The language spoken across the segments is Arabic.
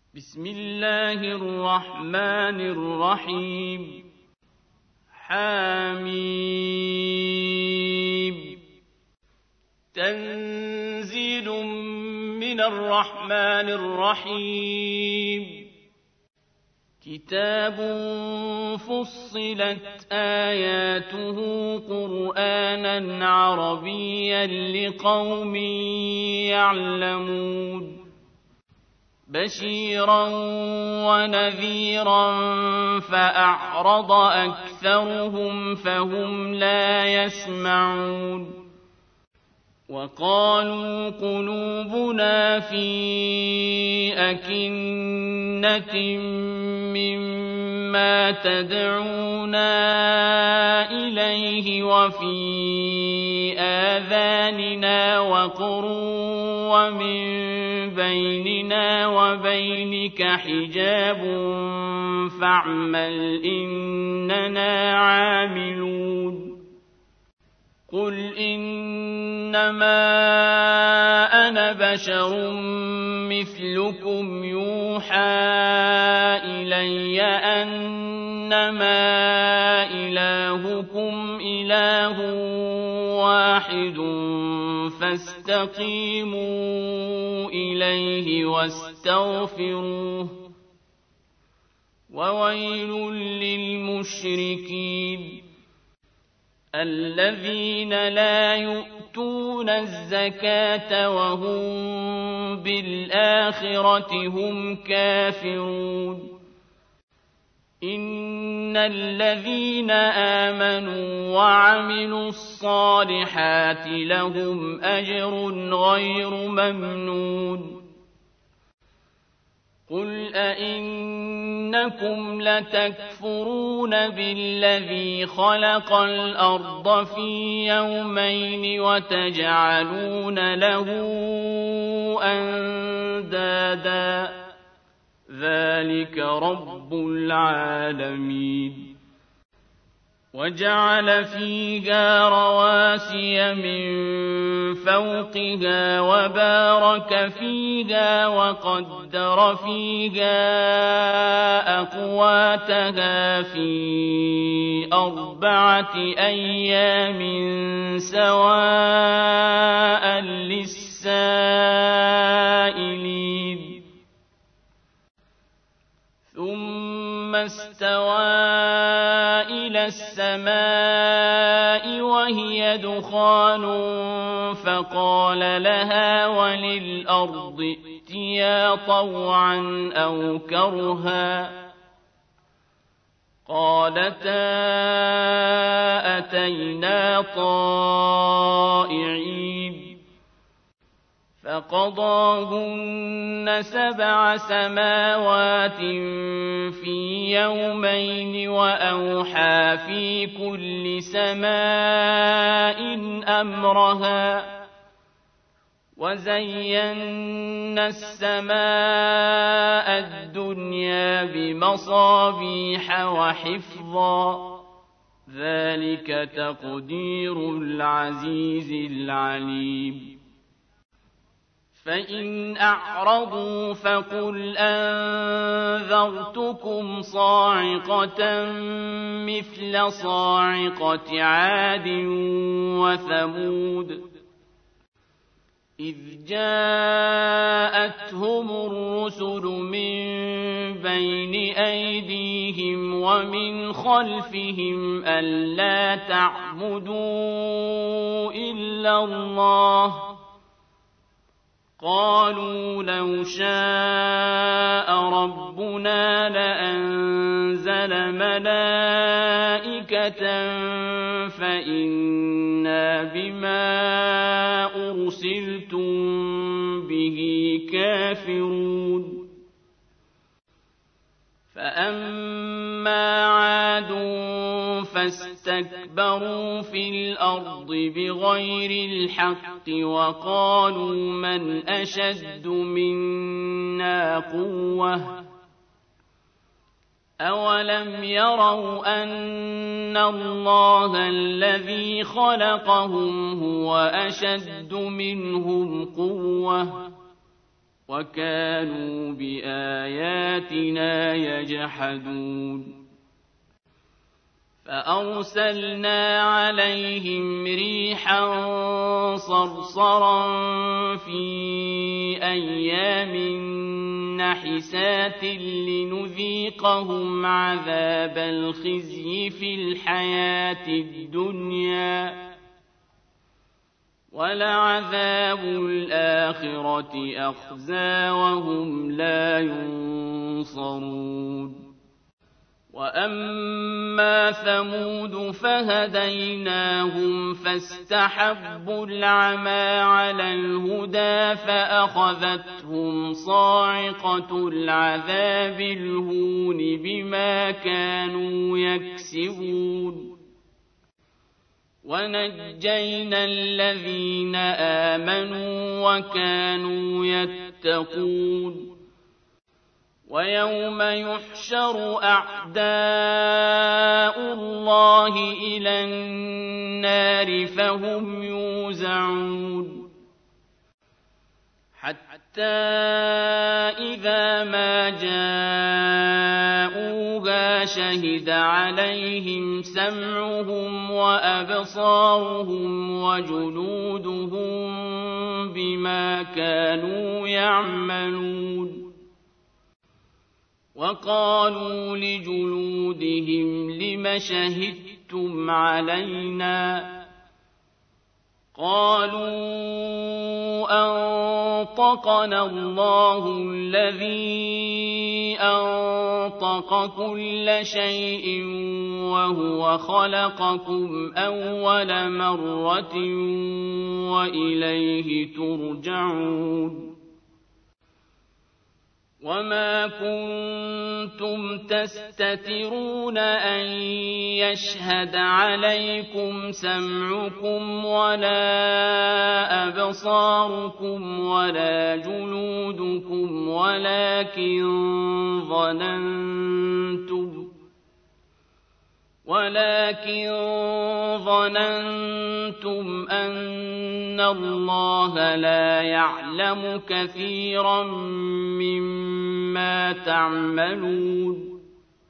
بسم الله الرحمن الرحيم. حميم. تنزيل من الرحمن الرحيم. كتاب فصلت آياته قرآنا عربيا لقوم يعلمون. بشيرا ونذيرا فأعرض أكثرهم فهم لا يسمعون. وقالوا قلوبنا في أكنة مما تدعونا إليه وفي آذاننا وقر ومن بيننا وبينك حجاب فاعمل إننا عاملون. قل إنما أنا بشر مثلكم يوحى إلي أنما إلهكم إله واحد فاستقيموا إليه واستغفروه وويل للمشركين الذين لا يؤتون الزكاة وهم بالآخرة هم كافرون. إن الذين آمنوا وعملوا الصالحات لهم أجر غير ممنون. قل أئنكم لتكفرون بالذي خلق الأرض في يومين وتجعلون له أندادا ذلك رب العالمين. وجعل فيها رواسي من فوقها وبارك فيها وقدر فيها أقواتها في 4 أيام سواء للسائلين. ثم استوى إلى السماء وهي دخان فقال لها وللأرض ائتيا طوعا أو كرها قالتا أتينا طائعين. فقضاهن 7 سماوات في يومين وأوحى في كل سماء أمرها وزينا السماء الدنيا بمصابيح وحفظا ذلك تقدير العزيز العليم. فإن أعرضوا فقل أنذرتكم صاعقة مثل صاعقة عاد وثمود إذ جاءتهم الرسل من بين أيديهم ومن خلفهم ألا تعبدوا إلا الله قالوا لو شاء ربنا لأنزل ملائكة فإنا بما أرسلتم به كافرون. فأما عاد فاستكبروا في الأرض بغير الحق وقالوا من أشد منا قوة أولم يروا أن الله الذي خلقهم هو أشد منهم قوة وكانوا بآياتنا يجحدون فأرسلنا عليهم ريحا صرصرا في أيام نحسات لنذيقهم عذاب الخزي في الحياة الدنيا ولعذاب الآخرة أخزى وهم لا ينصرون وأما ثمود فهديناهم فاستحبوا العمى على الهدى فأخذتهم صاعقة العذاب الهون بما كانوا يكسبون ونجينا الذين آمنوا وكانوا يتقون ويوم يحشر أعداء الله إلى النار فهم يوزعون حتى إذا ما جاءوها شهد عليهم سمعهم وأبصارهم وجلودهم بما كانوا يعملون وقالوا لجلودهم لم شهدتم علينا قالوا أنطقنا الله الذي أنطق كل شيء وهو خلقكم أول مرة وإليه ترجعون وما كنتم تستترون أن يشهد عليكم سمعكم ولا أبصاركم ولا جلودكم ولكن ظننتم أن الله لا يعلم كثيرا مما تعملون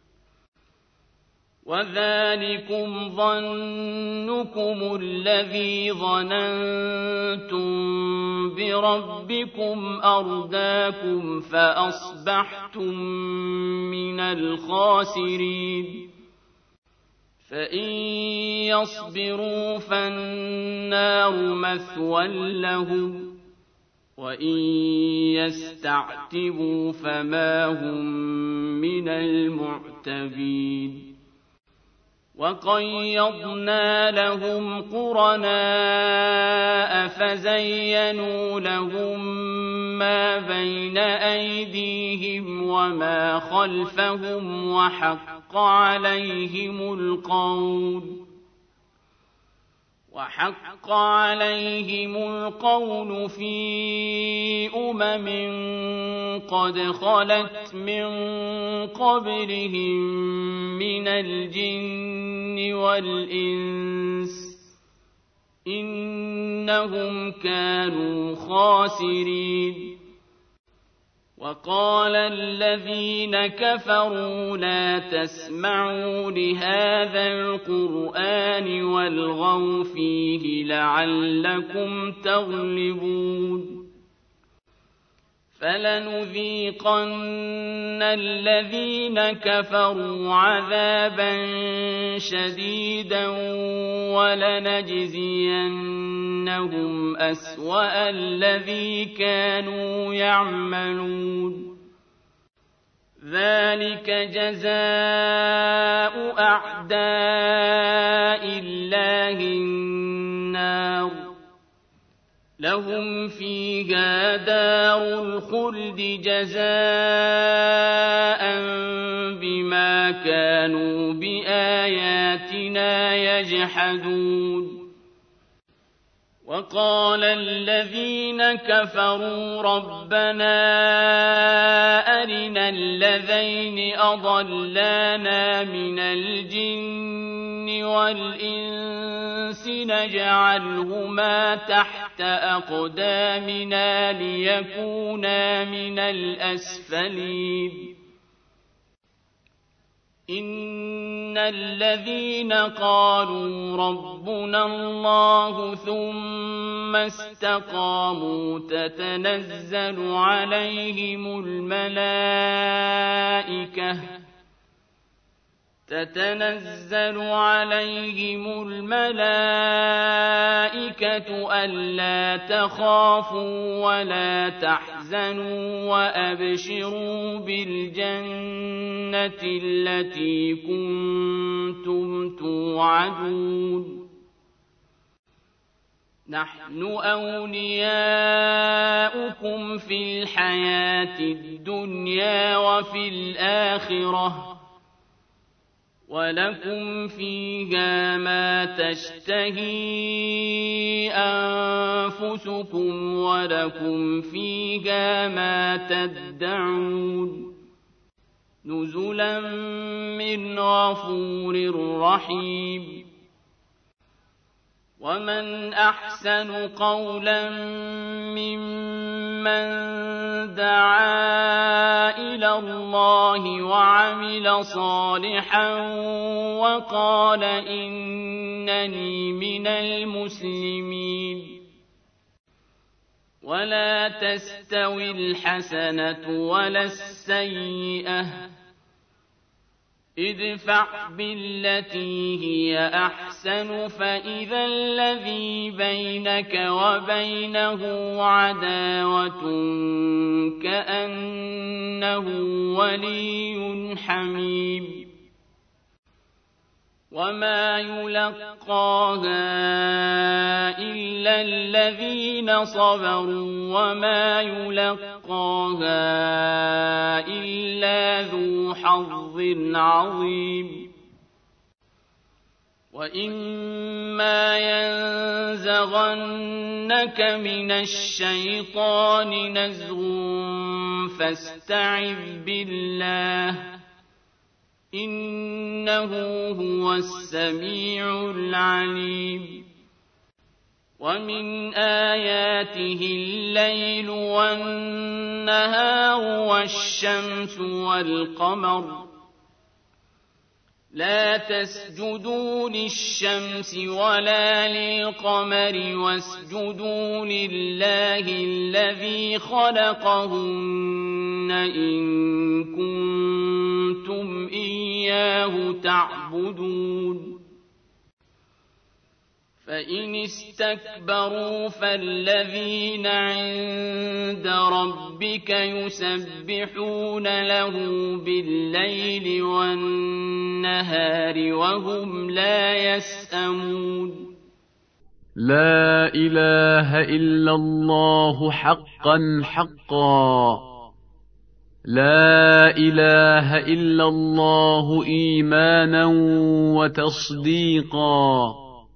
وذلكم ظنكم الذي ظننتم بربكم أرداكم فأصبحتم من الخاسرين فإن يصبروا فالنار مثوى لهم وإن يستعتبوا فما هم من المعتبين وقيضنا لهم قرناء فزينوا لهم ما بين أيديهم وما خلفهم وحق عليهم القول في قد خلت من قبلهم من الجن والإنس إنهم كانوا خاسرين وقال الذين كفروا لا تسمعوا لهذا القرآن والغوا فيه لعلكم تغلبون فلنذيقن الذين كفروا عذابا شديدا ولنجزينهم أسوأ الذي كانوا يعملون ذلك جزاء أعداء الله النار لهم فيها دار الخلد جزاء بما كانوا بآياتنا يجحدون وقال الذين كفروا ربنا أرنا الذين أضلانا من الجن والإنس نجعلهما تحت أقدامنا ليكونا من الأسفلين إن الذين قالوا ربنا الله ثم استقاموا تتنزل عليهم الملائكة ألا تخافوا ولا تحزنوا وأبشروا بالجنة التي كنتم توعدون نحن أولياؤكم في الحياة الدنيا وفي الآخرة ولكم فيها ما تشتهي أنفسكم ولكم فيها ما تدعون نزلا من غفور رحيم ومن أحسن قولا ممن دعا إلى الله وعمل صالحا وقال إنني من المسلمين ولا تستوي الحسنة ولا السيئة ادفع بالتي هي أحسن فإذا الذي بينك وبينه عداوة كأنه ولي حميم وما يلقاها إلا الذين صبروا وما يلقاها إلا ذو حظ عظيم وإما ينزغنك من الشيطان نزغ فاستعذ بالله إنه هو السميع العليم ومن آياته الليل والنهار والشمس والقمر لا تسجدوا للشمس ولا للقمر واسجدوا لله الذي خلقهن إن كنتم إياه تعبدون فإن استكبروا فالذين عند ربك يسبحون له بالليل والنهار وهم لا يسأمون لا إله إلا الله حقا حقا لا إله إلا الله إيمانا وتصديقا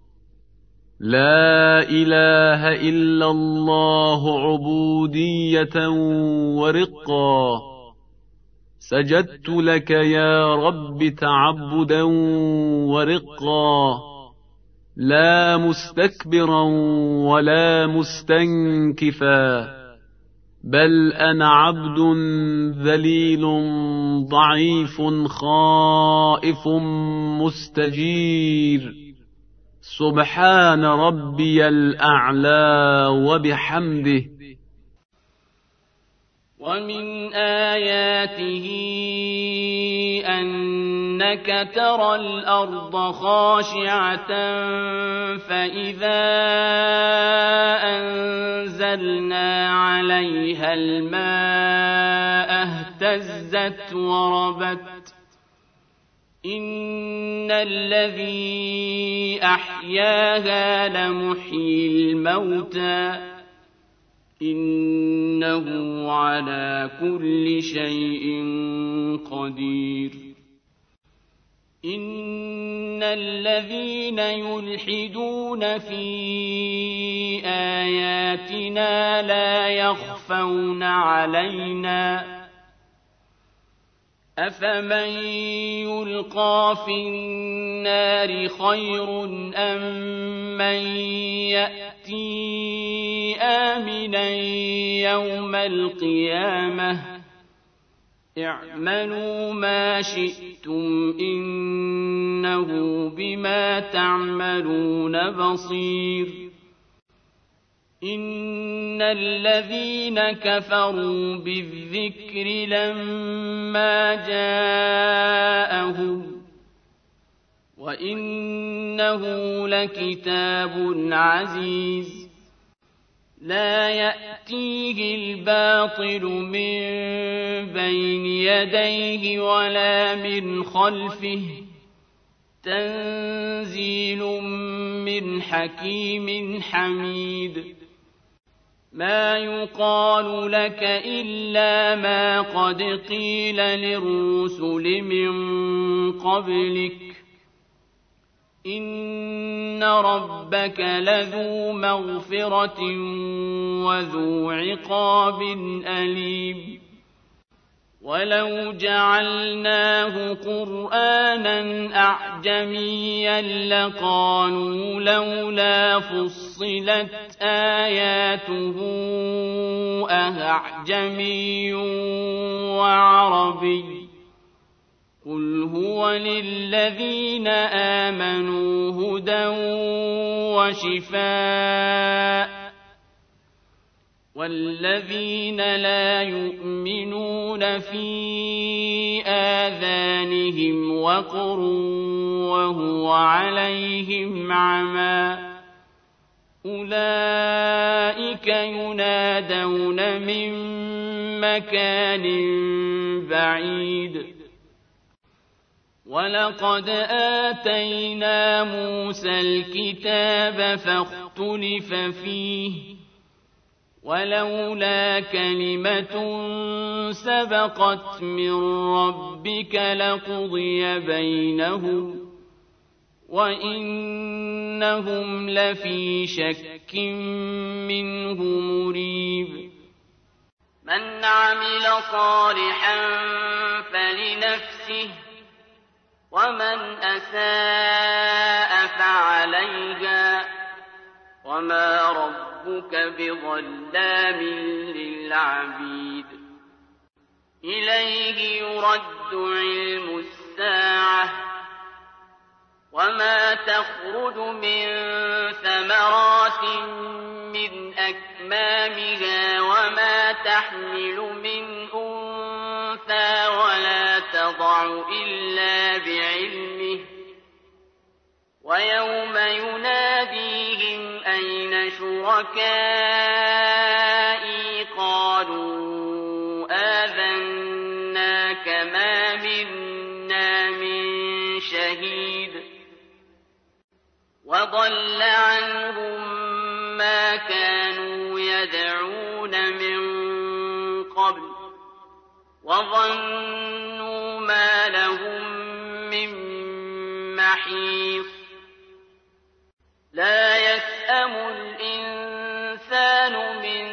لا إله إلا الله عبودية ورقا سجدت لك يا رب تعبدا ورقا لا مستكبرا ولا مستنكفا بل أنا عبد ذليل ضعيف خائف مستجير سبحان ربي الأعلى وبحمده ومن آياته أنك ترى الأرض خاشعة فإذا أنزلنا عليها الماء اهتزت وربت إن الذي أحياها لمحيي الموتى إنه على كل شيء قدير إن الذين يلحدون في آياتنا لا يخفون علينا أفمن يلقى في النار خير أم من يأتي آمنا يوم القيامة اعملوا ما شئتم إنه بما تعملون بصير إن الذين كفروا بالذكر لما جاءهم وإنه لكتاب عزيز لا يأتيه الباطل من بين يديه ولا من خلفه تنزيل من حكيم حميد ما يقال لك إلا ما قد قيل للرسل من قبلك إن ربك لذو مغفرة وذو عقاب أليم ولو جعلناه قرآنا أعجميا لقالوا لولا فصلت آياته أأعجمي وعربي قل هو للذين آمنوا هدى وشفاء والذين لا يؤمنون في آذانهم وقر وهو عليهم عمى أولئك ينادون من مكان بعيد ولقد آتينا موسى الكتاب فاختلف فيه ولولا كلمة سبقت من ربك لقضي بينهم وإنهم لفي شك منه مريب من عمل صالحا فلنفسه ومن أساء فعليها وما ربك بظلام للعبيد إليه يرد علم الساعة وما تخرج من ثمرات من أكمامها وما تحمل من أنثى ولا تضع إلا بعلمه ويوم يناديهم أين شركائي قالوا آذناك ما منا من شهيد وضل عنهم ما كانوا يدعون من قبل وظنوا ما لهم من محيص لا يسأم الإنسان من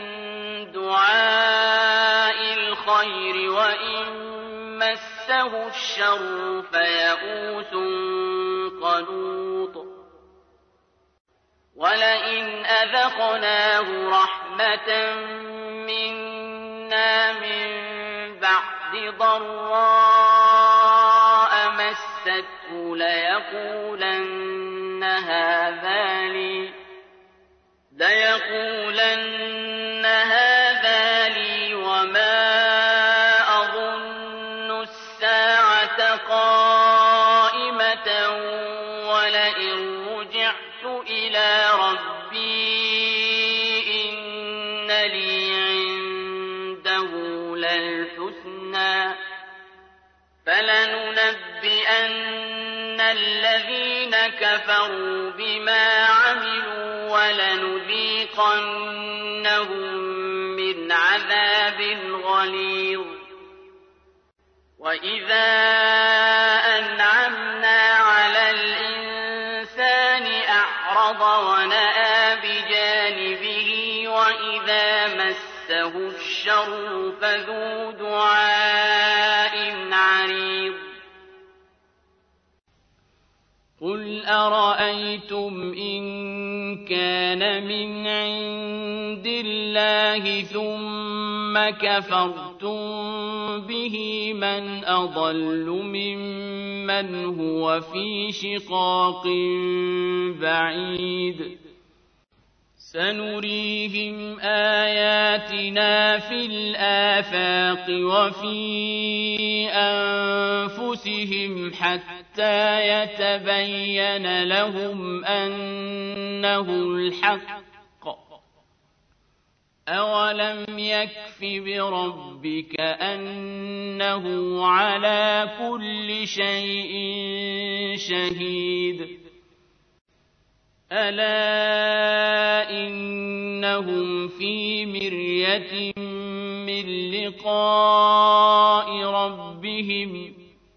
دعاء الخير وإن مسه الشر فيئوس قنوط ولئن أذقناه رحمة منا من بعد ضراء مسته ليقولن هذا لي وما أظن الساعة قائمة ولئن رجعت إلى ربي إن لي عنده للحسنى فلننبئن الذين كفروا بما عملوا ولنذيقنهم من عذاب غليظ وإذا أنعمنا على الإنسان أعرض ونأى بجانبه وإذا مسه الشر فذو دعاء عريض أرأيتم إن كان من عند الله ثم كفرتم به من أضل ممن هو في شقاق بعيد سنريهم آياتنا في الآفاق وفي أنفسهم حتى يتبين لهم أنه الحق أولم يكف بربك أنه على كل شيء شهيد ألا إنهم في مرية من لقاء ربهم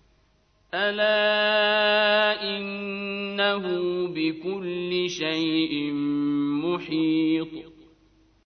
ألا إنه بكل شيء محيط